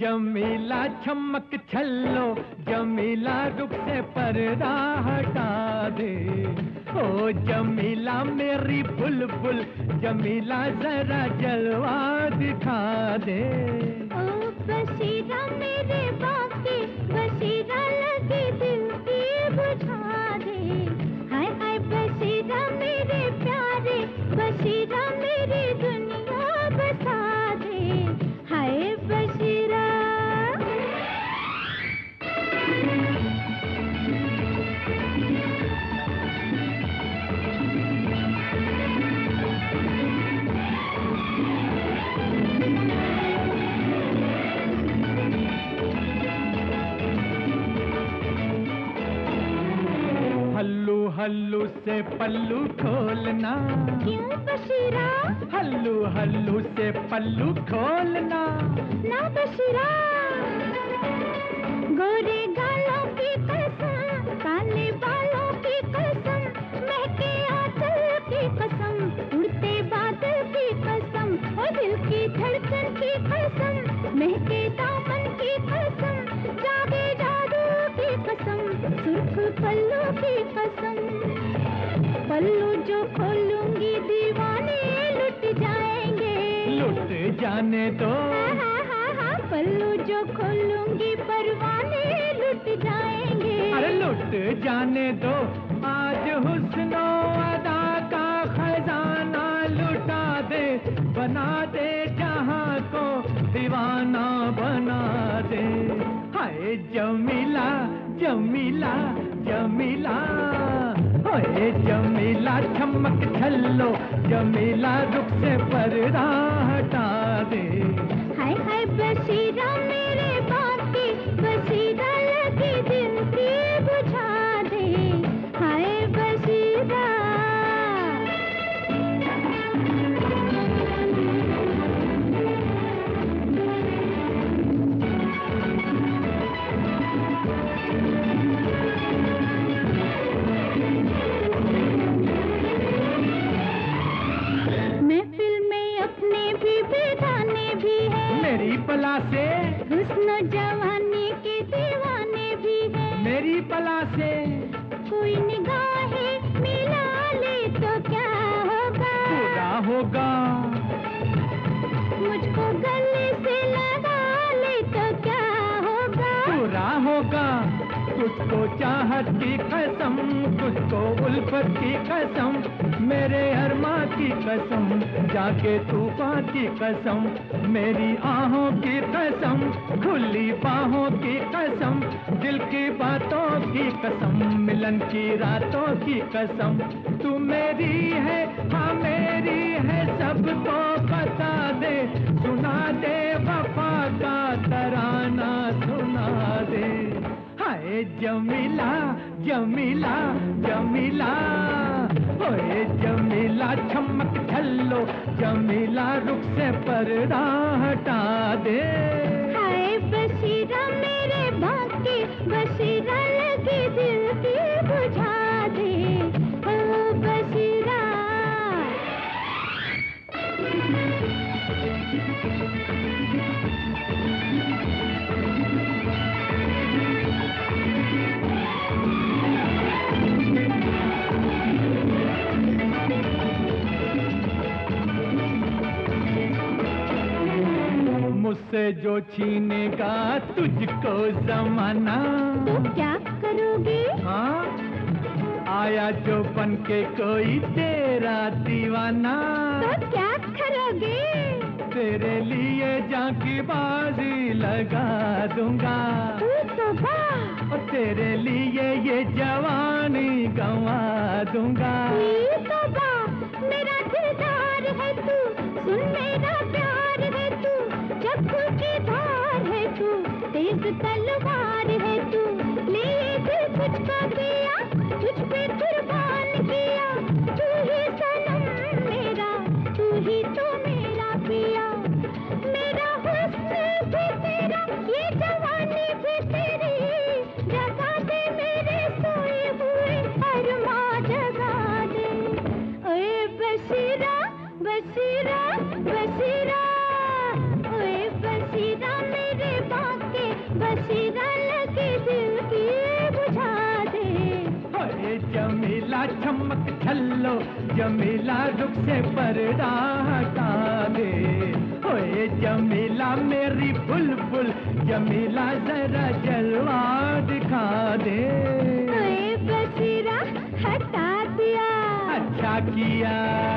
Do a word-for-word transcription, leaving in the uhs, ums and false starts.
जमीला चमक छल्लो, जमीला रुख से पर्दा हटा दे। ओ जमीला मेरी बुलबुल, जमीला जरा जलवा दिखा दे। ओ बशीरा मेरे बाकी, बशीरा लगी दिल की बुझा दे। हाय हाय बशीरा मेरे प्यारे, बशीरा मेरी दुनिया बसा दे। हाय बशीरा। हल्लू हल्लू से पल्लू खोलना, क्यों बशीरा? हल्लू हल्लू से पल्लू खोलना ना बशीरा। गोरे गालों की कसम, काले बालों की कसम, महके आंचल की कसम, उड़ते बादल की कसम, और दिल की धड़कन की कसम, महके दामन की कसम, जागे जादू की कसम, सुर्ख पल्लू की कसम। पल्लू जो खोलूंगी दीवाने लुट जाएंगे। लुट जाने दो। हाँ हाँ हाँ हाँ, पल्लू जो खोलूंगी परवाने लुट जाएंगे। अरे लुट जाने दो, आज हुस्नो अदा का खजाना लुटा दे, बना दे जहां को दीवाना बना दे। हाय जमीला जमीला जमीला, ओए जमीला चमक छल्लो, जमीला रुख से पर्दा हटा दे। हाय हाय बशीरा मेरे बाकी, बशीरा लगी दिल की बुझा दे। हाय बशीरा। महफिल में अपने भी बेगाने भी है, मेरी पला से हुस्न जवानी के दीवाने भी है। मेरी पला से कोई निगाहें मिला ले तो क्या होगा? पूरा होगा। मुझको गले से लगा ले तो क्या होगा? पूरा होगा। तुझको चाहत की कसम, तुझको उल्फत की कसम, मेरे अरमा की कसम, जाके तूफान की कसम, मेरी आहों की कसम, खुली बाहों की कसम, दिल की बातों की कसम, मिलन की रातों की कसम। तू मेरी है, हाँ मेरी है, सबको बता दे, सुना दे वफा का तराना सुना दे। हाय जमीला जमीला जमीला, ओए जमीला चमक छल्लो, जमीला रुख से पर्दा हटा दे। हाय बशीरा मेरे बाकी, बशीरा लगी दिल की बुझा दे। ओ बशीरा। मुझसे जो छीनेगा तुझको जमाना, तो क्या करोगे? हाँ आया जो बन के कोई तेरा दीवाना, तो क्या करोगे? तेरे लिए जान की बाजी लगा दूंगा, तू तो वाह। और तेरे लिए ये जवानी गंवा दूंगा। तू तो वाह, मेरा दिलदार है तू, सुन मेरा प्यार है तू, चक्कू की धार है तू, तेज तलवार है तू, ले दिल तुझको दिया, तुझ पे कुर्बान किया, तू ही सनम मेरा, तू ही तो मेरा पिया, मेरा हुस्न भी तेरा, ये जवानी भी तेरी, जगा दे मेरे सोए हुए अरमां जगा दे। ओए बशीरा बशीरा बशीरा, ओए बशीरा मेरे बा लो जमीला रुख से पर्दा हटा दे। ओए जमीला मेरी बुलबुल, जमीला जरा जलवा दिखा दे। ओए बशीरा हटा दिया, अच्छा किया।